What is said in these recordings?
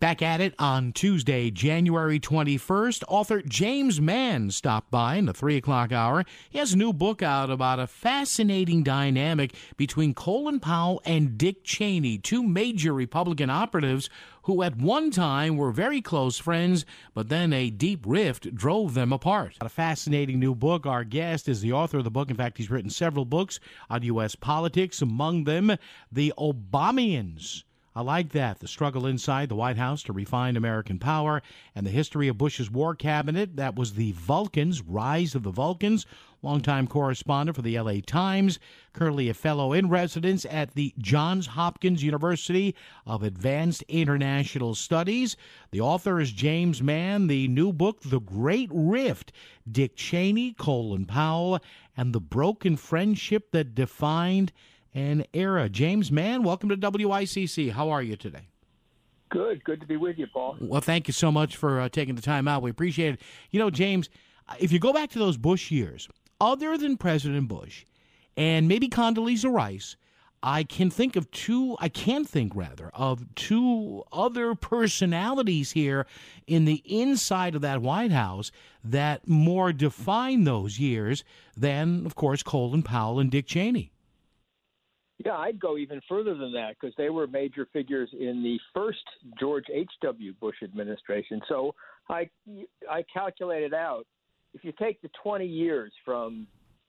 Back at it on Tuesday, January 21st. Author James Mann stopped by in the 3 o'clock hour. He has a new book out about a fascinating dynamic between Colin Powell and Dick Cheney, two major Republican operatives who at one time were very close friends, but then a deep rift drove them apart. A fascinating new book. Our guest is the author of the book. In fact, he's written several books on U.S. politics, among them The Obamians. I like that. The struggle inside the White House to refine American power and the history of Bush's war cabinet. That was the Vulcans, Rise of the Vulcans. Longtime correspondent for the L.A. Times, currently a fellow in residence at the Johns Hopkins University of Advanced International Studies. The author is James Mann. The new book, The Great Rift, Dick Cheney, Colin Powell, and the broken friendship that defined an era. James Mann, welcome to WICC. How are you today? Good to be with you, Paul. Well, thank you so much for taking the time out. We appreciate it. You know, James, if you go back to those Bush years, other than President Bush and maybe Condoleezza Rice, I can think of two other personalities here in the inside of that White House that more define those years than, of course, Colin Powell and Dick Cheney. Yeah, I'd go even further than that because they were major figures in the first George H.W. Bush administration. So I calculated out, if you take the 20 years from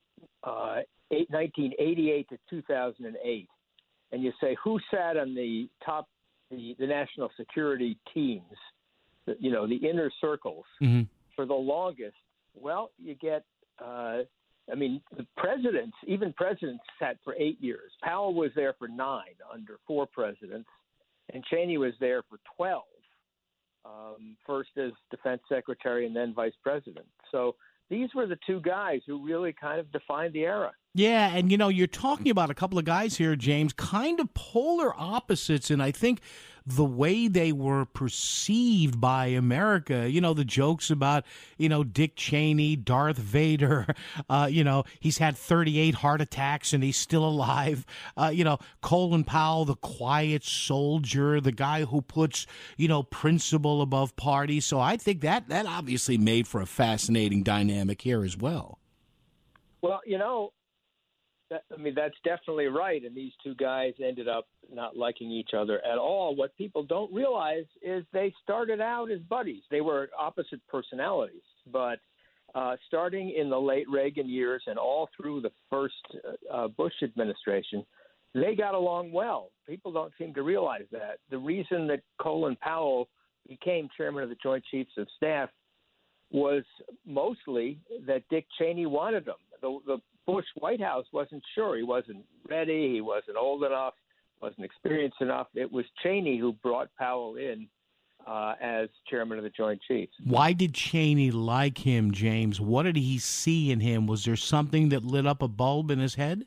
1988 to 2008, and you say who sat on the top, the national security teams, the inner circles for the longest, well, you get the even presidents sat for 8 years. Powell was there for 9 under 4 presidents, and Cheney was there for 12, first as defense secretary and then vice president. So these were the two guys who really kind of defined the era. Yeah, and you're talking about a couple of guys here, James, kind of polar opposites, and I think the way they were perceived by America, the jokes about, Dick Cheney, Darth Vader, he's had 38 heart attacks and he's still alive. Colin Powell, the quiet soldier, the guy who puts, principle above party. So I think that obviously made for a fascinating dynamic here as well. Well, that's definitely right. And these two guys ended up not liking each other at all. What people don't realize is they started out as buddies. They were opposite personalities. But starting in the late Reagan years and all through the first Bush administration, they got along well. People don't seem to realize that. The reason that Colin Powell became chairman of the Joint Chiefs of Staff was mostly that Dick Cheney wanted him. The Bush White House wasn't sure. He wasn't ready. He wasn't old enough, wasn't experienced enough. It was Cheney who brought Powell in as chairman of the Joint Chiefs. Why did Cheney like him, James? What did he see in him? Was there something that lit up a bulb in his head?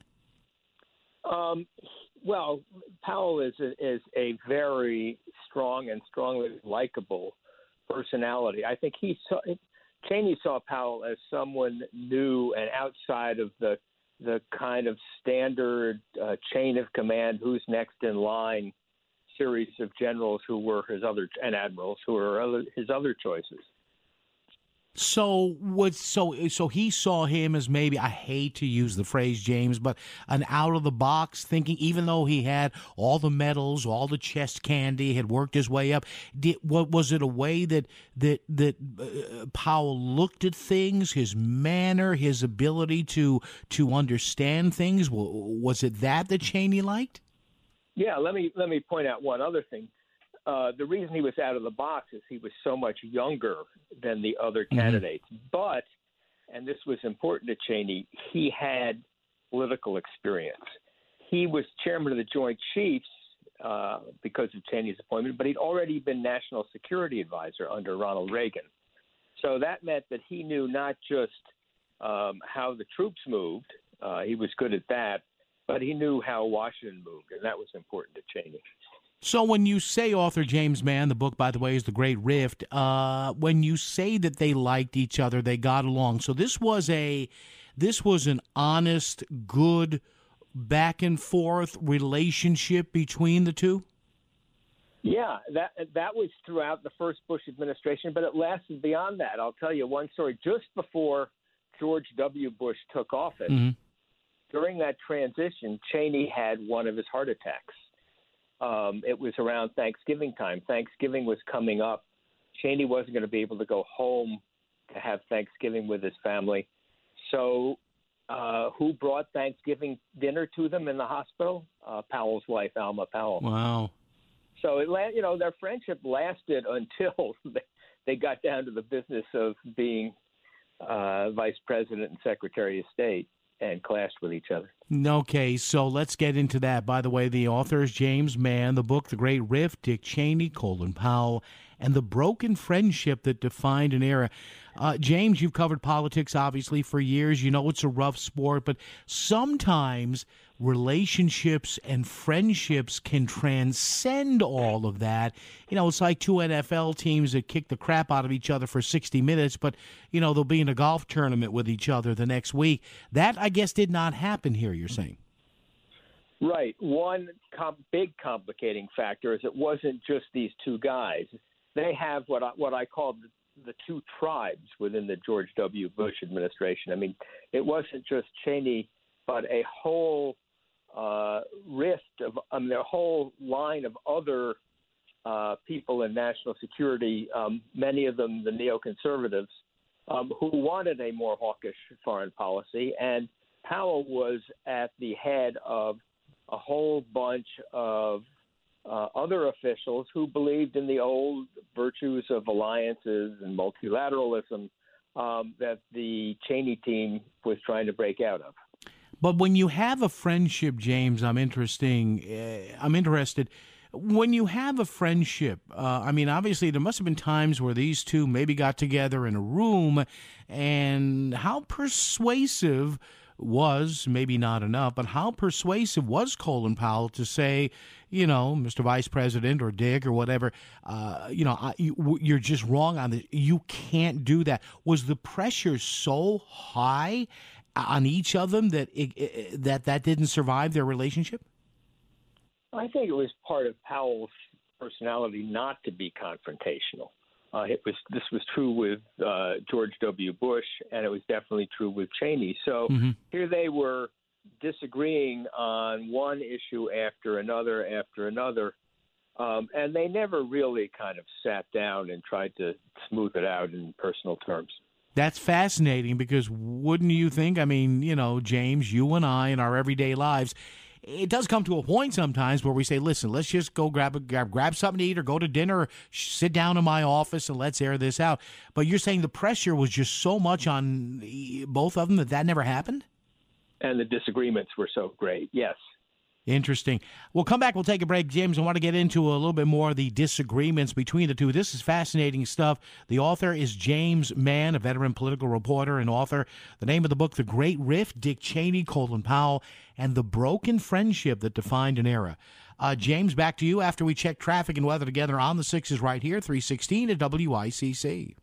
Well, Powell is a very strong and strongly likable personality. I think Cheney saw Powell as someone new and outside of the kind of standard chain of command, who's next in line series of generals who were and admirals who were his other choices. So he saw him as maybe, I hate to use the phrase, James, but an out of the box thinking, even though he had all the medals, all the chest candy, had worked his way up. Was it a way that Powell looked at things, his manner, his ability to understand things? Was it that Cheney liked? Yeah, let me point out one other thing. The reason he was out of the box is he was so much younger than the other candidates. But, and this was important to Cheney, he had political experience. He was chairman of the Joint Chiefs because of Cheney's appointment, but he'd already been national security advisor under Ronald Reagan. So that meant that he knew not just how the troops moved, he was good at that, but he knew how Washington moved, and that was important to Cheney. So when you say, author James Mann, the book, by the way, is The Great Rift, when you say that they liked each other, they got along. So this was an honest, good, back and forth relationship between the two? Yeah, that was throughout the first Bush administration, but it lasted beyond that. I'll tell you one story. Just before George W. Bush took office, during that transition, Cheney had one of his heart attacks. It was around Thanksgiving time. Thanksgiving was coming up. Cheney wasn't going to be able to go home to have Thanksgiving with his family. So who brought Thanksgiving dinner to them in the hospital? Powell's wife, Alma Powell. Wow. So their friendship lasted until they got down to the business of being vice president and secretary of state and clashed with each other. Okay, so let's get into that. By the way, the author is James Mann. The book, The Great Rift, Dick Cheney, Colin Powell, and the broken friendship that defined an era. James, you've covered politics, obviously, for years. You know it's a rough sport, but sometimes relationships and friendships can transcend all of that. You know, it's like two NFL teams that kick the crap out of each other for 60 minutes, but, they'll be in a golf tournament with each other the next week. That, I guess, did not happen here, you're saying. Right. One big complicating factor is it wasn't just these two guys. They have what I call the two tribes within the George W. Bush administration. I mean, it wasn't just Cheney, but a whole rift of their whole line of other people in national security, many of them the neoconservatives, who wanted a more hawkish foreign policy. And Powell was at the head of a whole bunch of other officials who believed in the old virtues of alliances and multilateralism that the Cheney team was trying to break out of. But when you have a friendship, James, I'm interested. When you have a friendship, obviously there must have been times where these two maybe got together in a room, and how persuasive was, maybe not enough, but how persuasive was Colin Powell to say, Mr. Vice President or Dick or whatever, you're just wrong on this. You can't do that. Was the pressure so high on each of them that that didn't survive their relationship? I think it was part of Powell's personality not to be confrontational. This was true with George W. Bush, and it was definitely true with Cheney. So here they were disagreeing on one issue after another, and they never really kind of sat down and tried to smooth it out in personal terms. That's fascinating because wouldn't you think, James, you and I in our everyday lives, it does come to a point sometimes where we say, listen, let's just go grab something to eat or go to dinner or sit down in my office and let's air this out. But you're saying the pressure was just so much on both of them that never happened? And the disagreements were so great, yes. Interesting. We'll come back. We'll take a break. James, I want to get into a little bit more of the disagreements between the two. This is fascinating stuff. The author is James Mann, a veteran political reporter and author. The name of the book, The Great Rift, Dick Cheney, Colin Powell, and the broken friendship that defined an era. James, back to you after we check traffic and weather together on the 6s right here, 316 at WICC.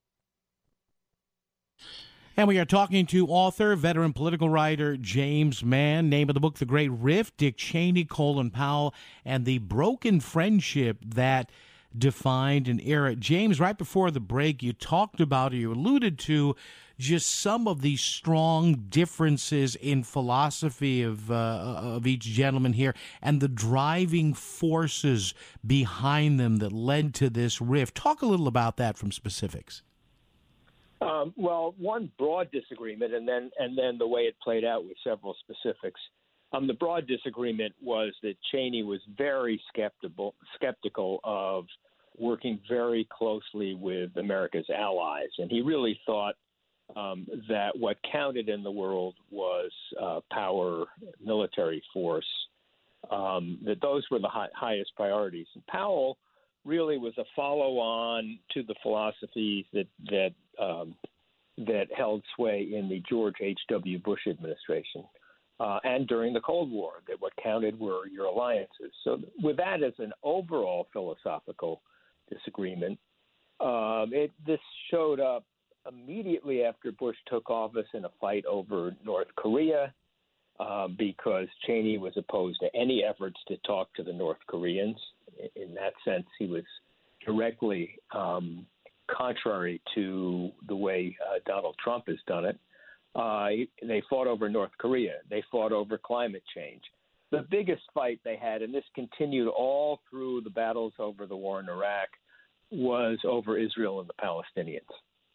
And we are talking to author, veteran political writer James Mann. Name of the book, The Great Rift, Dick Cheney, Colin Powell, and the broken friendship that defined an era. James, right before the break, you alluded to just some of the strong differences in philosophy of each gentleman here and the driving forces behind them that led to this rift. Talk a little about that from specifics. Well, one broad disagreement, and then the way it played out with several specifics. The broad disagreement was that Cheney was very skeptical of working very closely with America's allies, and he really thought that what counted in the world was power, military force, that those were the highest priorities. And Powell really was a follow-on to the philosophies that held sway in the George H.W. Bush administration and during the Cold War, that what counted were your alliances. So with that as an overall philosophical disagreement, this showed up immediately after Bush took office in a fight over North Korea because Cheney was opposed to any efforts to talk to the North Koreans. in that sense, he was directly contrary to the way Donald Trump has done it. They fought over North Korea. They fought over climate change. The biggest fight they had, and this continued all through the battles over the war in Iraq, was over Israel and the Palestinians.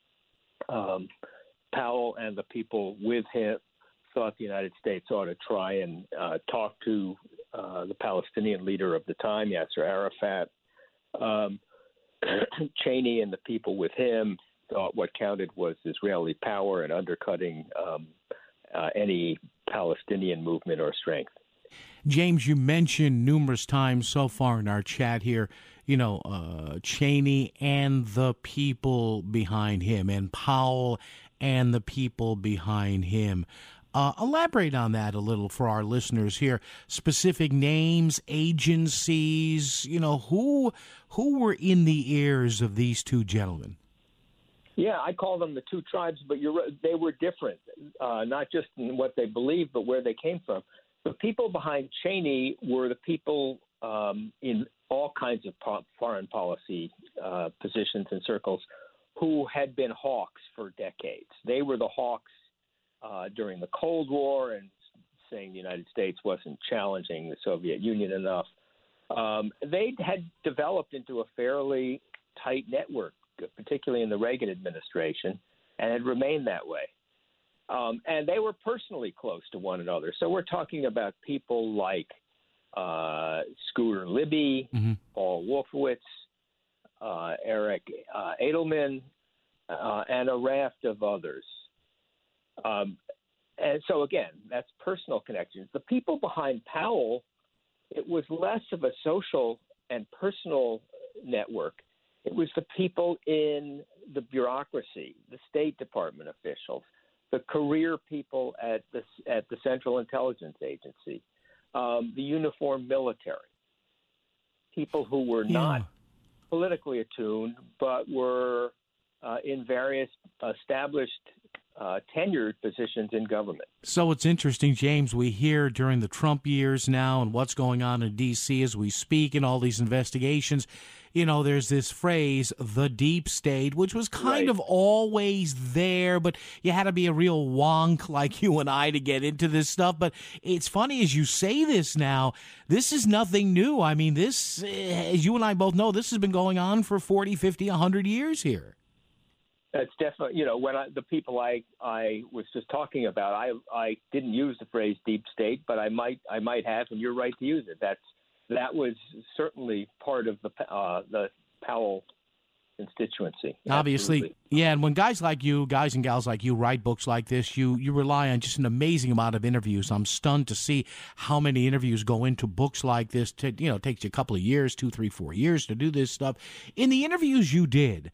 Powell and the people with him thought the United States ought to try and talk to the Palestinian leader of the time, Yasser Arafat. Cheney and the people with him thought what counted was Israeli power and undercutting any Palestinian movement or strength. James, you mentioned numerous times so far in our chat here, Cheney and the people behind him, and Powell and the people behind him. Elaborate on that a little for our listeners here. Specific names, agencies, who were in the ears of these two gentlemen? Yeah, I call them the two tribes, but they were different, not just in what they believed, but where they came from. The people behind Cheney were the people in all kinds of foreign policy positions and circles who had been hawks for decades. They were the hawks during the Cold War and saying the United States wasn't challenging the Soviet Union enough. They had developed into a fairly tight network, particularly in the Reagan administration, and had remained that way. And they were personally close to one another. So we're talking about people like Scooter Libby, Paul Wolfowitz, Eric Edelman, and a raft of others. And so, again, that's personal connections. The people behind Powell, it was less of a social and personal network. It was the people in the bureaucracy, the State Department officials, the career people at the Central Intelligence Agency, the uniformed military, people who were not politically attuned but were in various established tenured positions in government. So it's interesting, James, we hear during the Trump years now and what's going on in D.C. as we speak in all these investigations, there's this phrase, the deep state, which was kind of always there, but you had to be a real wonk like you and I to get into this stuff. But it's funny as you say this now, this is nothing new. I mean, this, as you and I both know, this has been going on for 40, 50, 100 years here. That's definitely, when the people I was just talking about, I didn't use the phrase deep state, but I might have, and you're right to use it. That was certainly part of the Powell constituency. Obviously, Absolutely. Yeah, and when guys and gals like you write books like this, you rely on just an amazing amount of interviews. I'm stunned to see how many interviews go into books like this. It takes you a couple of years, 2, 3, 4 years to do this stuff. In the interviews you did,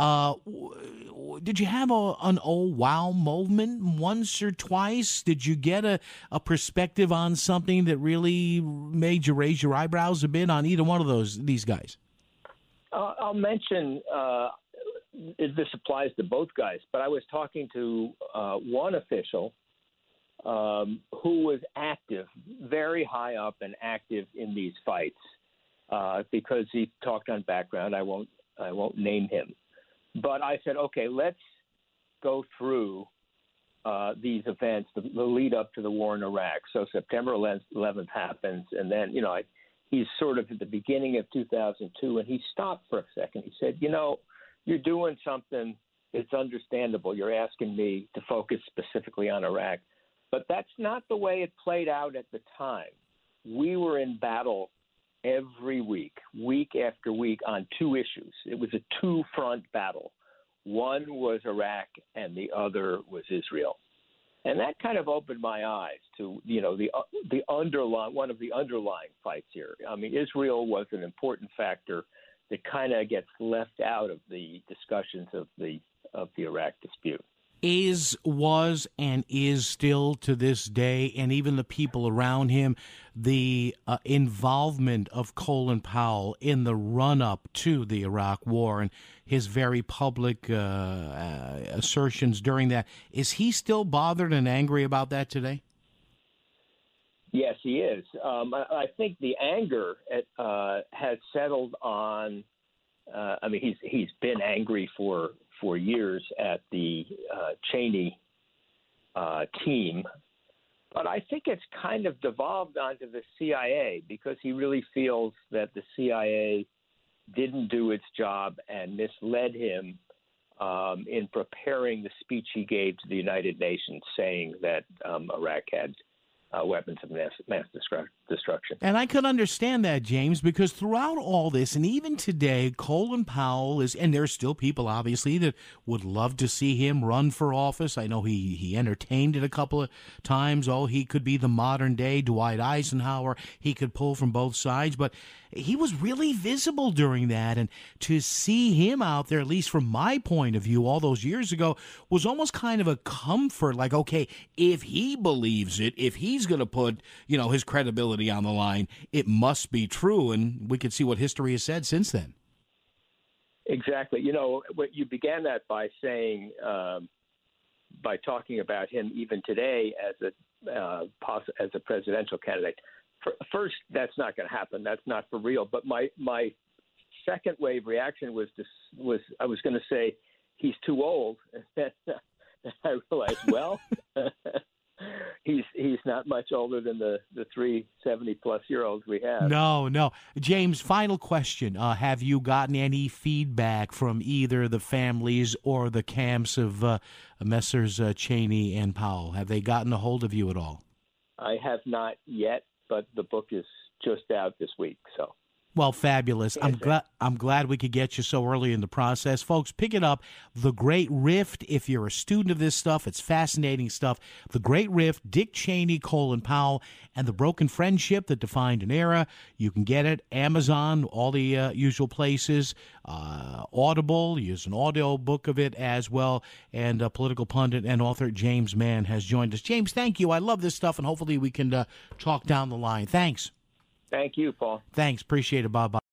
did you have an oh wow moment once or twice? Did you get a perspective on something that really made you raise your eyebrows a bit on either one of these guys? I'll mention this applies to both guys, but I was talking to one official who was active, very high up and active in these fights because he talked on background. I won't name him. But I said, okay, let's go through these events, the lead up to the war in Iraq. So September 11th happens, and then, he's sort of at the beginning of 2002, and he stopped for a second. He said, you're doing something that's understandable. You're asking me to focus specifically on Iraq. But that's not the way it played out at the time. We were in battle every week after week on two issues. It was a two-front battle. One was Iraq and the other was Israel. And that kind of opened my eyes to, the underlying, one of the underlying fights here. I mean, Israel was an important factor that kind of gets left out of the discussions of the Iraq dispute. Was, and is still to this day, and even the people around him, the involvement of Colin Powell in the run-up to the Iraq War and his very public assertions during that. Is he still bothered and angry about that today? Yes, he is. I think the anger has settled on. He's been angry for years at the Cheney team, but I think it's kind of devolved onto the CIA because he really feels that the CIA didn't do its job and misled him in preparing the speech he gave to the United Nations, saying that Iraq had weapons of mass destruction. And I could understand that, James, because throughout all this, and even today, Colin Powell is, and there's still people, obviously, that would love to see him run for office. I know he entertained it a couple of times. Oh, he could be the modern-day Dwight Eisenhower. He could pull from both sides, but he was really visible during that, and to see him out there, at least from my point of view, all those years ago, was almost kind of a comfort, like, okay, if he believes it, if he's going to put, his credibility on the line, it must be true, and we could see what history has said since then. Exactly. What you began that by saying, by talking about him even today as a presidential candidate. First, that's not going to happen. That's not for real. But my second wave reaction was I was going to say he's too old, and then I realized, well, he's not much older than the 370-plus-year-olds we have. No. James, final question. Have you gotten any feedback from either the families or the camps of Messrs. Cheney and Powell? Have they gotten a hold of you at all? I have not yet, but the book is just out this week, so. Well, fabulous. I'm glad we could get you so early in the process. Folks, pick it up. The Great Rift, if you're a student of this stuff, it's fascinating stuff. The Great Rift, Dick Cheney, Colin Powell, and the Broken Friendship That Defined an Era. You can get it, Amazon, all the usual places. Audible, there's an audio book of it as well. And political pundit and author James Mann has joined us. James, thank you. I love this stuff, and hopefully we can talk down the line. Thanks. Thank you, Paul. Thanks. Appreciate it, Bob.